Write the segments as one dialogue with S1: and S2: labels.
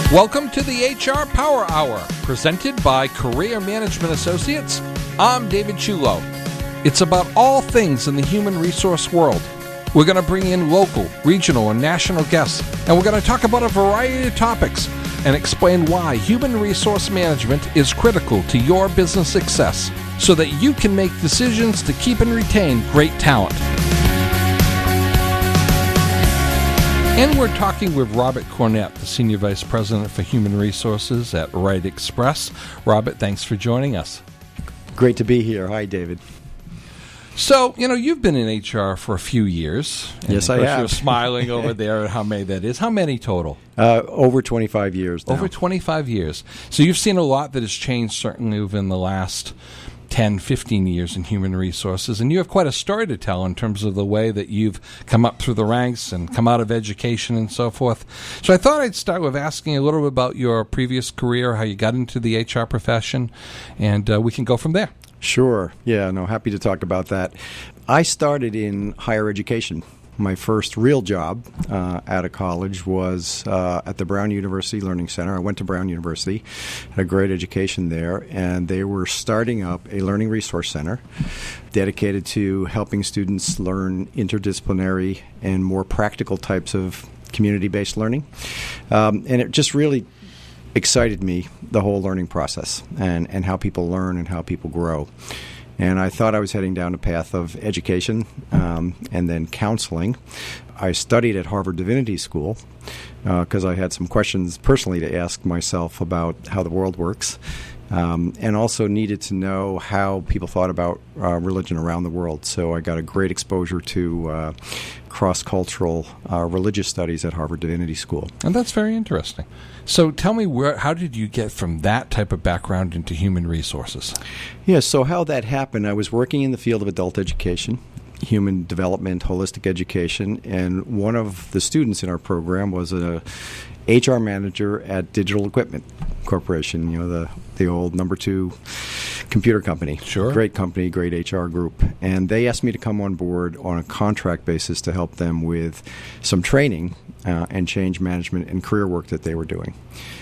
S1: Welcome to the HR Power Hour, presented by Career Management Associates. I'm David Chulo. It's about all things in the human resource world. We're going to bring in local, regional, and national guests, and we're going to talk about a variety of topics and explain why human resource management is critical to your business success so that you can make decisions to keep and retain great talent. And we're talking with Robert Cornett, the Senior Vice President for Human Resources at Wright Express. Robert, thanks for joining us.
S2: Great to be here. Hi, David.
S1: So, you've been in HR for a few years.
S2: Yes, I have.
S1: You're smiling over there at how many that is. How many total?
S2: Over 25 years now.
S1: Over 25 years. So you've seen a lot that has changed, certainly within the last 10, 15 years in human resources, and you have quite a story to tell in terms of the way that you've come up through the ranks and come out of education and so forth. So I thought I'd start with asking a little bit about your previous career, how you got into the HR profession, and we can go from there.
S2: Sure. Yeah, happy to talk about that. I started in higher education. My first real job out of college was at the Brown University Learning Center. I went to Brown University, had a great education there, and they were starting up a learning resource center dedicated to helping students learn interdisciplinary and more practical types of community-based learning. And it just really excited me, the whole learning process and how people learn and how people grow. And I thought I was heading down a path of education and then counseling. I studied at Harvard Divinity School because I had some questions personally to ask myself about how the world works, and also needed to know how people thought about religion around the world. So I got a great exposure to cross-cultural religious studies at Harvard Divinity School.
S1: And that's very interesting. So tell me, how did you get from that type of background into human resources?
S2: Yeah, so how that happened, I was working in the field of adult education, human development, holistic education, and one of the students in our program was a HR manager at Digital Equipment Corporation, the old number 2 computer company.
S1: Sure.
S2: Great company, great HR group. And they asked me to come on board on a contract basis to help them with some training and change management and career work that they were doing.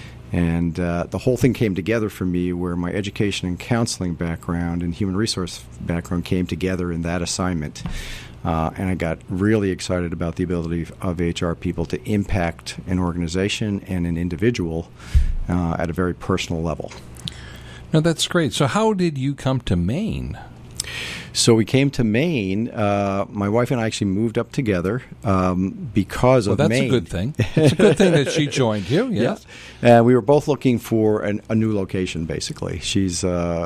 S2: And the whole thing came together for me where my education and counseling background and human resource background came together in that assignment. And I got really excited about the ability of HR people to impact an organization and an individual at a very personal level.
S1: No, that's great. So how did you come to Maine?
S2: So we came to Maine. My wife and I actually moved up together because of Maine.
S1: Well, that's a good thing. It's a good thing that she joined you, yes.
S2: Yeah. We were both looking for a new location, basically. She's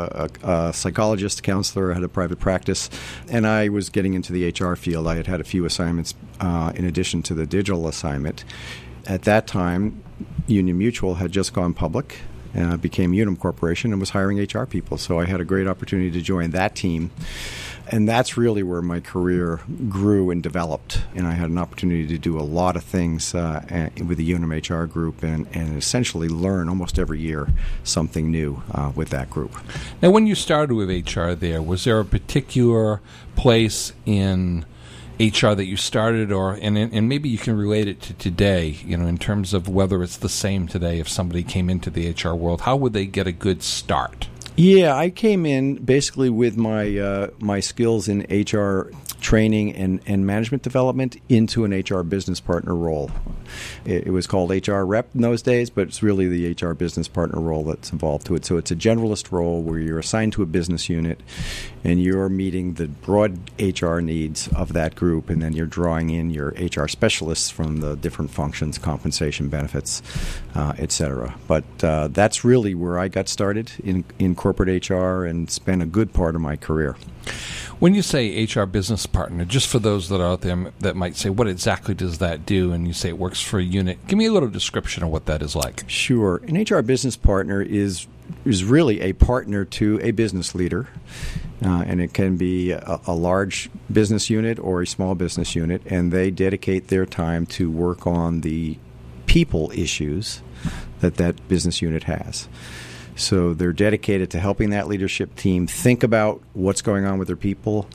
S2: a psychologist, counselor, had a private practice, and I was getting into the HR field. I had a few assignments in addition to the digital assignment. At that time, Union Mutual had just gone public. Became Unum Corporation and was hiring HR people. So I had a great opportunity to join that team. And that's really where my career grew and developed. And I had an opportunity to do a lot of things with the Unum HR group and essentially learn almost every year something new with that group.
S1: Now, when you started with HR there, was there a particular place in HR that you started, and maybe you can relate it to today, in terms of whether it's the same today if somebody came into the HR world, how would they get a good start?
S2: Yeah, I came in basically with my skills in HR training and management development into an HR business partner role. It was called HR rep in those days, but it's really the HR business partner role that's involved to it. So it's a generalist role where you're assigned to a business unit and you're meeting the broad HR needs of that group, and then you're drawing in your HR specialists from the different functions, compensation, benefits, et cetera. But that's really where I got started in corporate HR and spent a good part of my career.
S1: When you say HR business partner, just for those that are out there that might say, what exactly does that do? And you say it works for a unit. Give me a little description of what that is like.
S2: Sure. An HR business partner is really a partner to a business leader. And it can be a large business unit or a small business unit. And they dedicate their time to work on the people issues that business unit has. So they're dedicated to helping that leadership team think about what's going on with their people,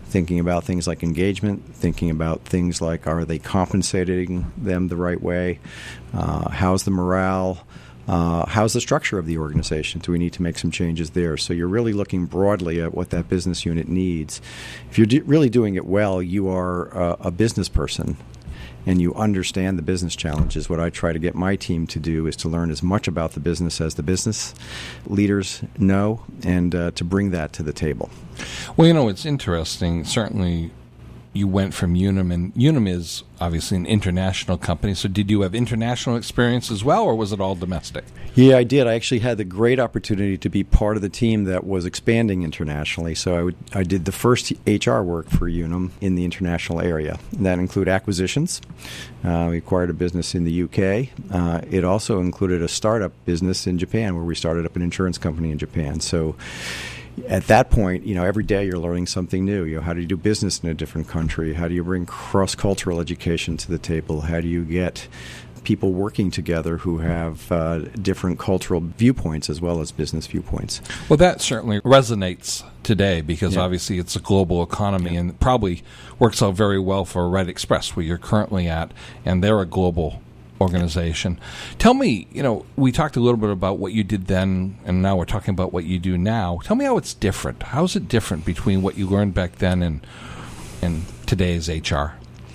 S2: thinking about things like engagement, thinking about things like, are they compensating them the right way? How's the morale? How's the structure of the organization? Do we need to make some changes there? So you're really looking broadly at what that business unit needs. If you're really doing it well, you are a business person, and you understand the business challenges. What I try to get my team to do is to learn as much about the business as the business leaders know, and to bring that to the table.
S1: Well, it's interesting. Certainly, you went from Unum, and Unum is obviously an international company. So did you have international experience as well, or was it all domestic?
S2: Yeah, I did. I actually had the great opportunity to be part of the team that was expanding internationally. So I did the first HR work for Unum in the international area. And that included acquisitions. We acquired a business in the UK. It also included a startup business in Japan, where we started up an insurance company in Japan. So at that point, every day you're learning something new. How do you do business in a different country? How do you bring cross-cultural education to the table? How do you get people working together who have different cultural viewpoints as well as business viewpoints?
S1: Well, that certainly resonates today because obviously it's a global economy and it probably works out very well for Wright Express, where you're currently at, and they're a global organization. Tell me, we talked a little bit about what you did then, and now we're talking about what you do now. Tell me how it's different. How is it different between what you learned back then and today's HR?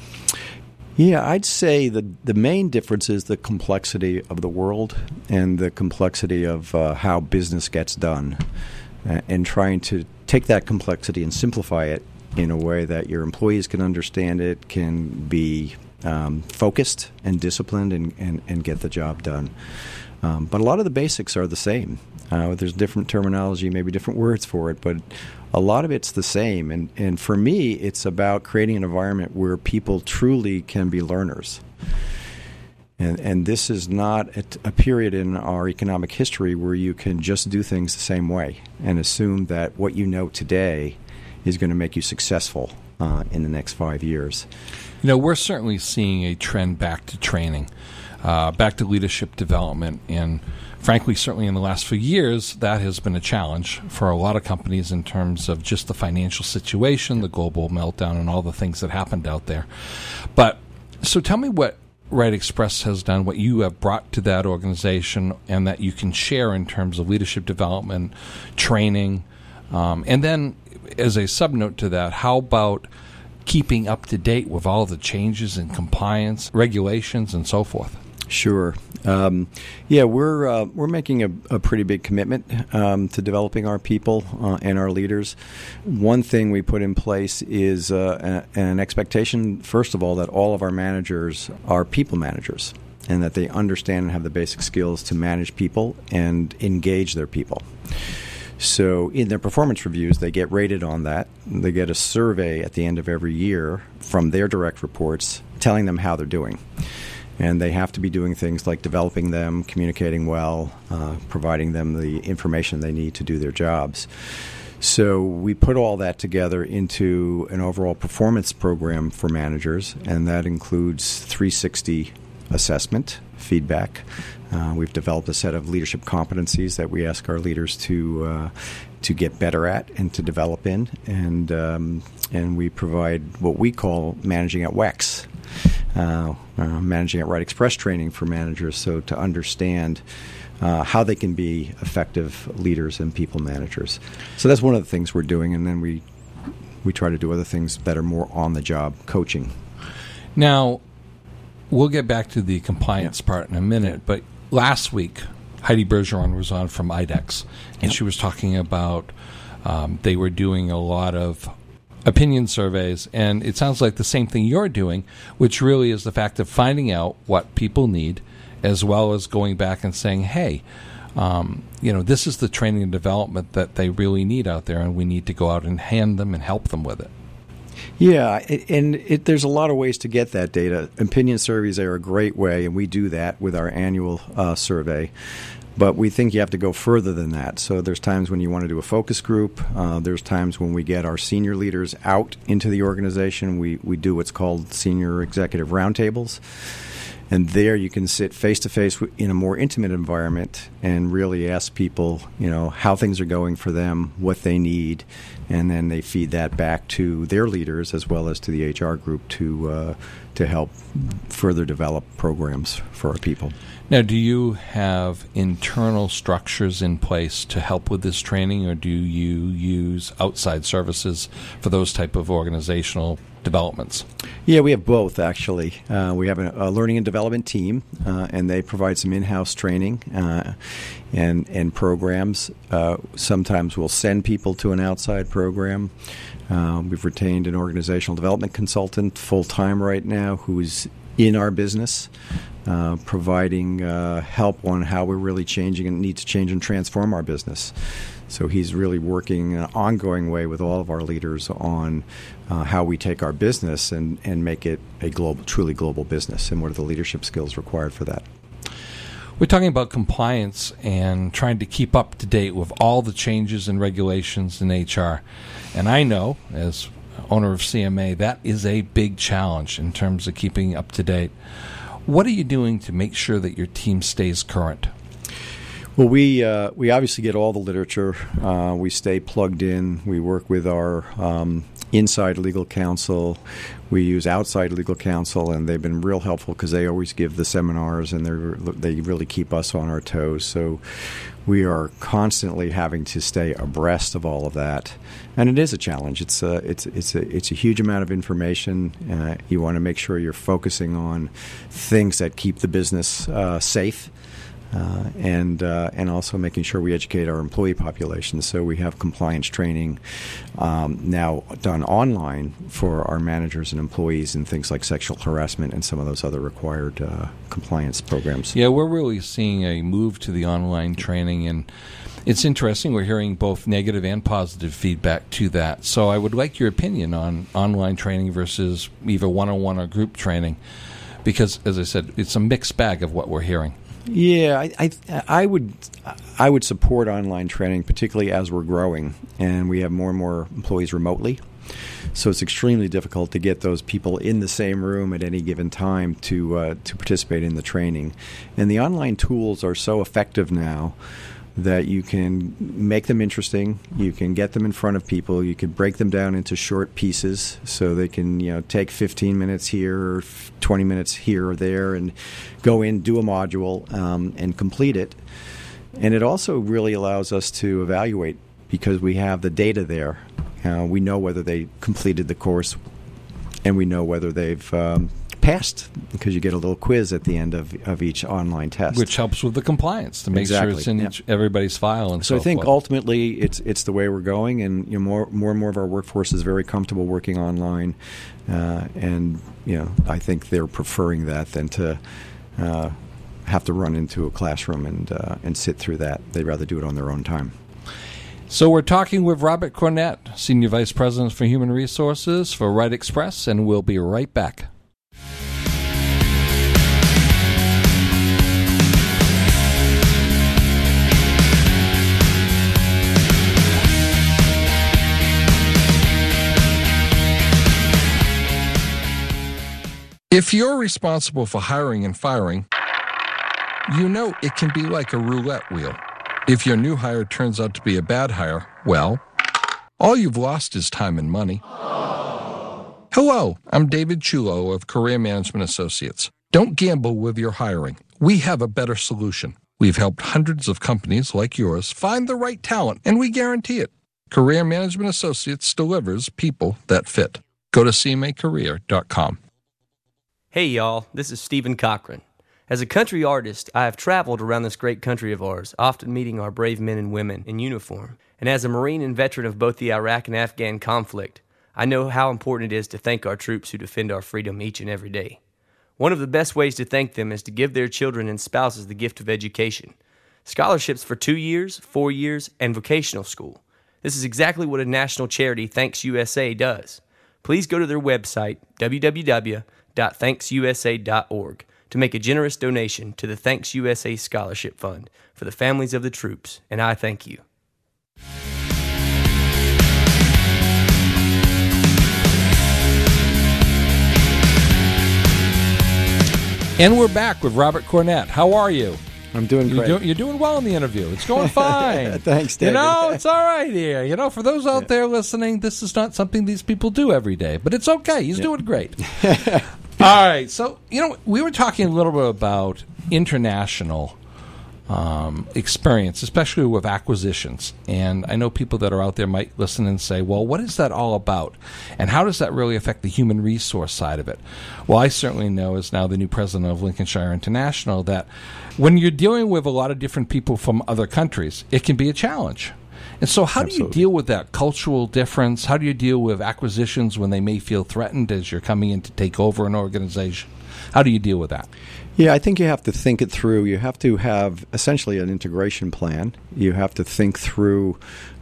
S2: Yeah, I'd say the main difference is the complexity of the world and the complexity of how business gets done, and trying to take that complexity and simplify it in a way that your employees can understand it, can be focused and disciplined, and get the job done. But a lot of the basics are the same. There's different terminology, maybe different words for it, but a lot of it's the same. And for me, it's about creating an environment where people truly can be learners. And this is not a period in our economic history where you can just do things the same way and assume that what you know today is going to make you successful in the next 5 years.
S1: We're certainly seeing a trend back to training, back to leadership development, and frankly, certainly in the last few years, that has been a challenge for a lot of companies in terms of just the financial situation, the global meltdown, and all the things that happened out there. But so tell me what Wright Express has done, what you have brought to that organization, and that you can share in terms of leadership development, training, and then as a subnote to that, how about keeping up to date with all the changes in compliance, regulations, and so forth?
S2: Sure. We're making a pretty big commitment to developing our people and our leaders. One thing we put in place is an expectation, first of all, that all of our managers are people managers, and that they understand and have the basic skills to manage people and engage their people. So in their performance reviews, they get rated on that. They get a survey at the end of every year from their direct reports telling them how they're doing. And they have to be doing things like developing them, communicating well, providing them the information they need to do their jobs. So we put all that together into an overall performance program for managers, and that includes 360 assessment, feedback. We've developed a set of leadership competencies that we ask our leaders to get better at and to develop in, and we provide what we call managing at WEX, managing at Wright Express training for managers, so to understand how they can be effective leaders and people managers. So that's one of the things we're doing, and then we try to do other things that are more on-the-job coaching.
S1: Now, we'll get back to the compliance part in a minute, but last week, Heidi Bergeron was on from IDEX, and she was talking about they were doing a lot of opinion surveys, and it sounds like the same thing you're doing, which really is the fact of finding out what people need, as well as going back and saying, hey, this is the training and development that they really need out there, and we need to go out and hand them and help them with it.
S2: Yeah, and there's a lot of ways to get that data. Opinion surveys are a great way, and we do that with our annual survey. But we think you have to go further than that. So there's times when you want to do a focus group. There's times when we get our senior leaders out into the organization. We do what's called senior executive roundtables. And there you can sit face-to-face in a more intimate environment and really ask people, how things are going for them, what they need, and then they feed that back to their leaders as well as to the HR group to help further develop programs for our people.
S1: Now, do you have internal structures in place to help with this training, or do you use outside services for those type of organizational developments?
S2: Yeah, we have both, actually. We have a learning and development team, and they provide some in-house training and programs. Sometimes we'll send people to an outside program. We've retained an organizational development consultant full-time right now who's in our business, providing help on how we're really changing and need to change and transform our business. So he's really working in an ongoing way with all of our leaders on how we take our business and make it a truly global business, and what are the leadership skills required for that.
S1: We're talking about compliance and trying to keep up to date with all the changes and regulations in HR. And I know, as owner of CMA, that is a big challenge in terms of keeping up to date. What are you doing to make sure that your team stays current?
S2: Well, we obviously get all the literature. We stay plugged in. We work with our inside legal counsel. We use outside legal counsel, and they've been real helpful because they always give the seminars, and they really keep us on our toes. So we are constantly having to stay abreast of all of that, and it is a challenge. It's a huge amount of information. You want to make sure you're focusing on things that keep the business safe. And also making sure we educate our employee population. So we have compliance training now done online for our managers and employees in things like sexual harassment and some of those other required compliance programs.
S1: Yeah, we're really seeing a move to the online training, and it's interesting. We're hearing both negative and positive feedback to that. So I would like your opinion on online training versus either one-on-one or group training, because, as I said, it's a mixed bag of what we're hearing.
S2: Yeah, I would support online training, particularly as we're growing and we have more and more employees remotely. So it's extremely difficult to get those people in the same room at any given time to participate in the training. And the online tools are so effective now that you can make them interesting, you can get them in front of people, you can break them down into short pieces so they can take 15 minutes here or 20 minutes here or there and go in, do a module, and complete it. And it also really allows us to evaluate because we have the data there. We know whether they completed the course, and we know whether they've passed, because you get a little quiz at the end of each online test,
S1: which helps with the compliance to make sure it's in everybody's file. And
S2: so I think ultimately it's the way we're going, and more and more of our workforce is very comfortable working online, and I think they're preferring that than to have to run into a classroom and sit through that. They'd rather do it on their own time.
S1: So we're talking with Robert Cornett, Senior Vice President for Human Resources for Wright Express, and we'll be right back. If you're responsible for hiring and firing, it can be like a roulette wheel. If your new hire turns out to be a bad hire, well, all you've lost is time and money. Hello, I'm David Chulo of Career Management Associates. Don't gamble with your hiring. We have a better solution. We've helped hundreds of companies like yours find the right talent, and we guarantee it. Career Management Associates delivers people that fit. Go to cmacareer.com.
S3: Hey y'all, this is Stephen Cochran. As a country artist, I have traveled around this great country of ours, often meeting our brave men and women in uniform. And as a Marine and veteran of both the Iraq and Afghan conflict, I know how important it is to thank our troops who defend our freedom each and every day. One of the best ways to thank them is to give their children and spouses the gift of education. Scholarships for 2 years, 4 years, and vocational school. This is exactly what a national charity, Thanks USA, does. Please go to their website, www.ThanksUSA.org, to make a generous donation to the Thanks USA Scholarship Fund for the families of the troops, and I thank you.
S1: And we're back with Robert Cornett. How are you?
S2: I'm doing great.
S1: You're doing well in the interview. It's going fine.
S2: Thanks, David.
S1: It's all right here. For those out there listening, this is not something these people do every day, but it's okay. He's doing great. All right. So, we were talking a little bit about international experience, especially with acquisitions. And I know people that are out there might listen and say, well, what is that all about? And how does that really affect the human resource side of it? Well, I certainly know, as now the new president of Lincolnshire International, that when you're dealing with a lot of different people from other countries, it can be a challenge. And so how do you deal with that cultural difference? How do you deal with acquisitions when they may feel threatened as you're coming in to take over an organization? How do you deal with that?
S2: Yeah, I think you have to think it through. You have to have essentially an integration plan. You have to think through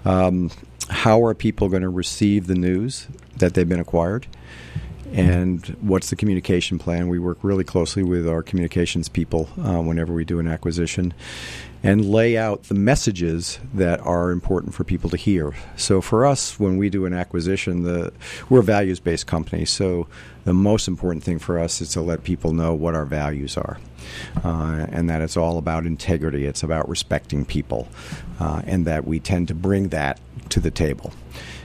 S2: how are people going to receive the news that they've been acquired, and what's the communication plan. We work really closely with our communications people whenever we do an acquisition, and lay out the messages that are important for people to hear. So for us, when we do an acquisition, we're a values-based company, so the most important thing for us is to let people know what our values are, and that it's all about integrity, it's about respecting people, and that we tend to bring that to the table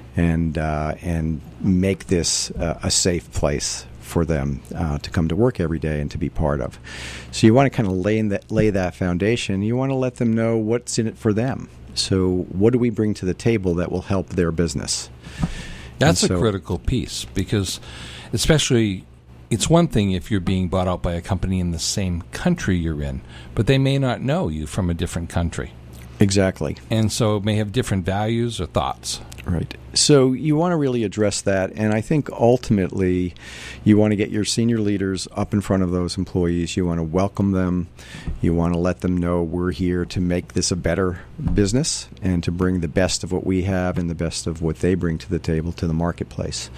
S2: and make this a safe place for them to come to work every day and to be part of. So you want to kind of lay that foundation. You want to let them know what's in it for them. So what do we bring to the table that will help their business?
S1: That's a critical piece, because especially it's one thing if you're being bought out by a company in the same country you're in, but they may not know you from a different country.
S2: Exactly.
S1: And so it may have different values or thoughts.
S2: Right. So you want to really address that, and I think ultimately you want to get your senior leaders up in front of those employees. You want to welcome them. You want to let them know we're here to make this a better business and to bring the best of what we have and the best of what they bring to the table to the marketplace.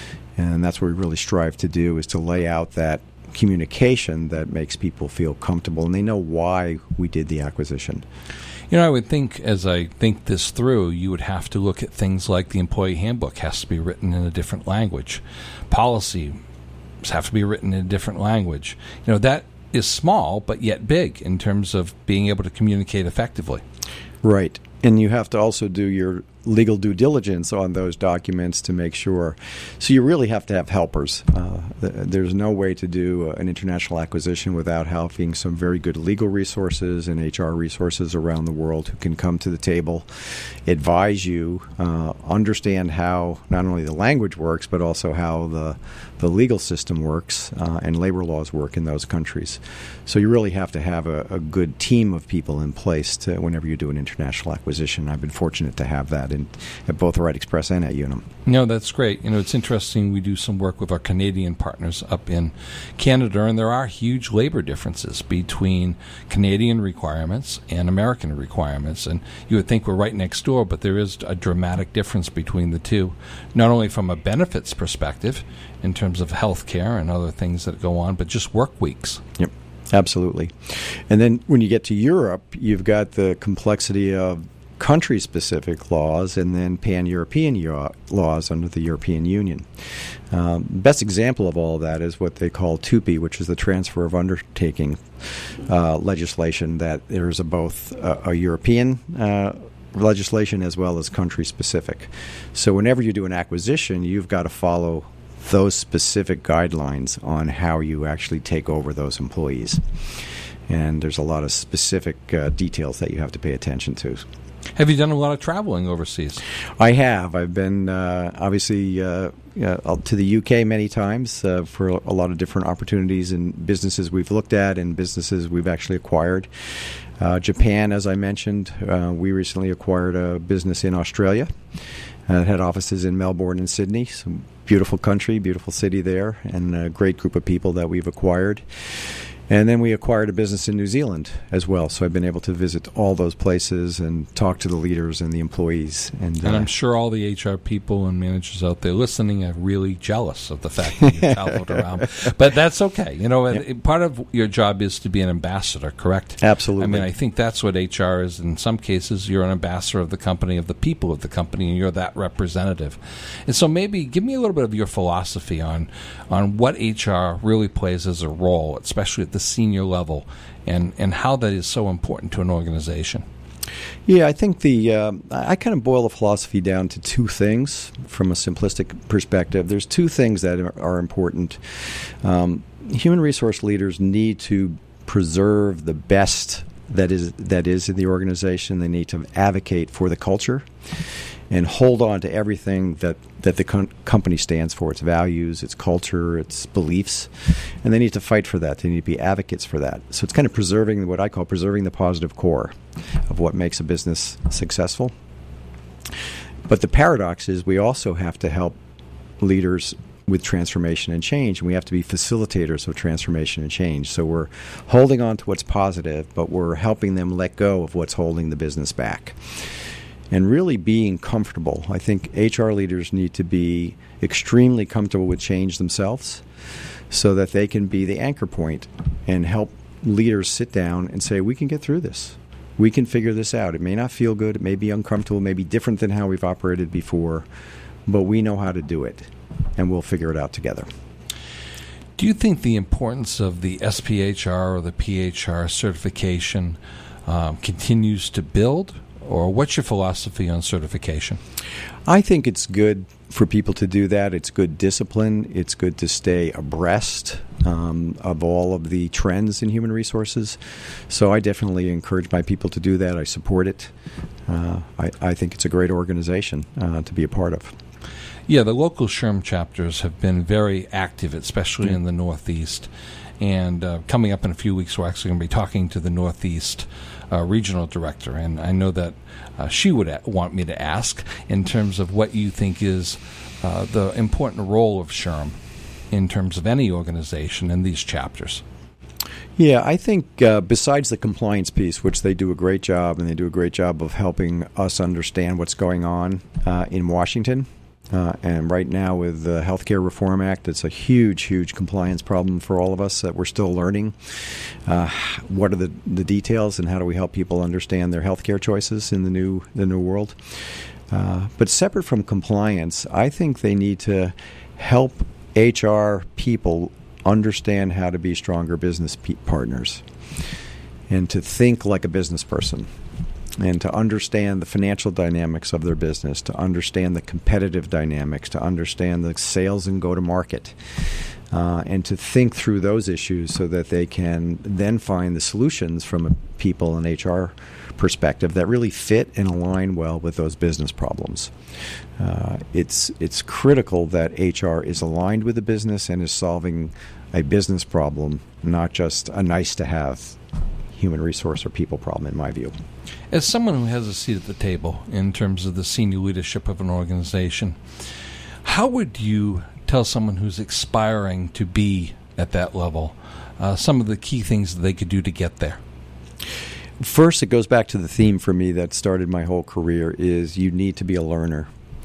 S2: And that's what we really strive to do, is to lay out that communication that makes people feel comfortable and they know why we did the acquisition.
S1: I would think, as I think this through, you would have to look at things like the employee handbook has to be written in a different language. Policies have to be written in a different language. That is small, but yet big in terms of being able to communicate effectively.
S2: Right. And you have to also do your legal due diligence on those documents to make sure. So you really have to have helpers. There's no way to do an international acquisition without having some very good legal resources and HR resources around the world who can come to the table, advise you, understand how not only the language works, but also how the legal system works and labor laws work in those countries. So you really have to have a good team of people in place whenever you do an international acquisition. I've been fortunate to have that at both Wright Express and at Unum.
S1: No, that's great. It's interesting. We do some work with our Canadian partners up in Canada, and there are huge labor differences between Canadian requirements and American requirements. And you would think we're right next door, but there is a dramatic difference between the two, not only from a benefits perspective in terms of health care and other things that go on, but just work weeks.
S2: Yep, absolutely. And then when you get to Europe, you've got the complexity of country-specific laws and then pan-European laws under the European Union. Best example of all that is what they call TUPE, which is the transfer of undertaking legislation, that there's both a European legislation as well as country-specific. So whenever you do an acquisition, you've got to follow those specific guidelines on how you actually take over those employees. And there's a lot of specific details that you have to pay attention to.
S1: Have you done a lot of traveling overseas?
S2: I have. I've been obviously to the UK many times for a lot of different opportunities and businesses we've looked at and businesses we've actually acquired. Japan, as I mentioned, we recently acquired a business in Australia. It had offices in Melbourne and Sydney. Some beautiful country, beautiful city there, and a great group of people that we've acquired. And then we acquired a business in New Zealand as well. So I've been able to visit all those places and talk to the leaders and the employees. And
S1: I'm sure all the HR people and managers out there listening are really jealous of the fact that you traveled around. But that's okay.
S2: Yep.
S1: Part of your job is to be an ambassador, correct?
S2: Absolutely.
S1: I mean, I think that's what HR is. In some cases, you're an ambassador of the company, of the people of the company, and you're that representative. And so maybe give me a little bit of your philosophy on what HR really plays as a role, especially at the the senior level and how that is so important to an organization?
S2: Yeah, I think I kind of boil the philosophy down to two things from a simplistic perspective. There's two things that are important. Human resource leaders need to preserve the best that is in the organization. They need to advocate for the culture and hold on to everything that the company stands for, its values, its culture, its beliefs, and they need to fight for that. They need to be advocates for that. So it's kind of preserving what I call preserving the positive core of what makes a business successful. But the paradox is we also have to help leaders with transformation and change, and we have to be facilitators of transformation and change. So we're holding on to what's positive, but we're helping them let go of what's holding the business back. And really being comfortable. I think HR leaders need to be extremely comfortable with change themselves so that they can be the anchor point and help leaders sit down and say, we can get through this. We can figure this out. It may not feel good. It may be uncomfortable. It may be different than how we've operated before, but we know how to do it, and we'll figure it out together.
S1: Do you think the importance of the SPHR or the PHR certification continues to build? Or what's your philosophy on certification?
S2: I think it's good for people to do that. It's good discipline. It's good to stay abreast of all of the trends in human resources. So I definitely encourage my people to do that. I support it. I think it's a great organization to be a part of.
S1: Yeah, the local SHRM chapters have been very active, especially in the Northeast. And coming up in a few weeks, we're actually going to be talking to the Northeast regional director. And I know that she would want me to ask in terms of what you think is the important role of SHRM in terms of any organization in these chapters.
S2: Yeah, I think besides the compliance piece, which they do a great job, and they do a great job of helping us understand what's going on in Washington, and right now with the Healthcare Reform Act, it's a huge, huge compliance problem for all of us that we're still learning. What are the details, and how do we help people understand their healthcare choices in the new world? But separate from compliance, I think they need to help HR people understand how to be stronger business partners and to think like a business person, and to understand the financial dynamics of their business, to understand the competitive dynamics, to understand the sales and go-to-market, and to think through those issues so that they can then find the solutions from a people and HR perspective that really fit and align well with those business problems. It's critical that HR is aligned with the business and is solving a business problem, not just a nice-to-have human resource or people problem, in my view.
S1: As someone who has a seat at the table in terms of the senior leadership of an organization, how would you tell someone who's aspiring to be at that level some of the key things that they could do to get there?
S2: First, it goes back to the theme for me that started my whole career, is you need to be a learner.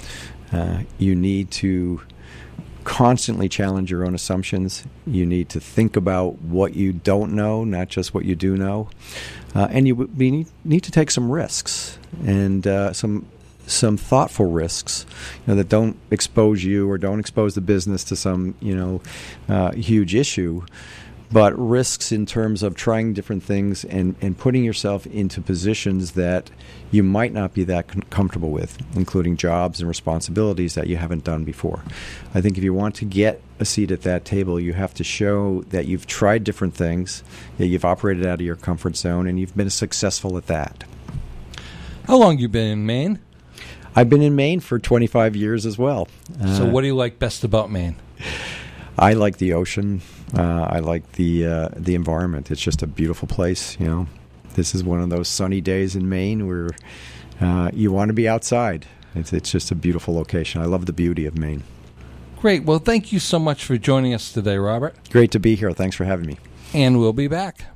S2: You need to constantly challenge your own assumptions. You need to think about what you don't know, not just what you do know. And you need to take some risks, and some thoughtful risks, that don't expose you or don't expose the business to some huge issue, but risks in terms of trying different things and putting yourself into positions that you might not be that comfortable with, including jobs and responsibilities that you haven't done before. I think if you want to get a seat at that table, you have to show that you've tried different things, that you've operated out of your comfort zone, and you've been successful at that.
S1: How long have you been in Maine?
S2: I've been in Maine for 25 years as well.
S1: So what do you like best about Maine?
S2: I like the ocean. I like the environment. It's just a beautiful place. This is one of those sunny days in Maine where you want to be outside. It's just a beautiful location. I love the beauty of Maine.
S1: Great. Well, thank you so much for joining us today, Robert.
S2: Great to be here. Thanks for having me.
S1: And we'll be back.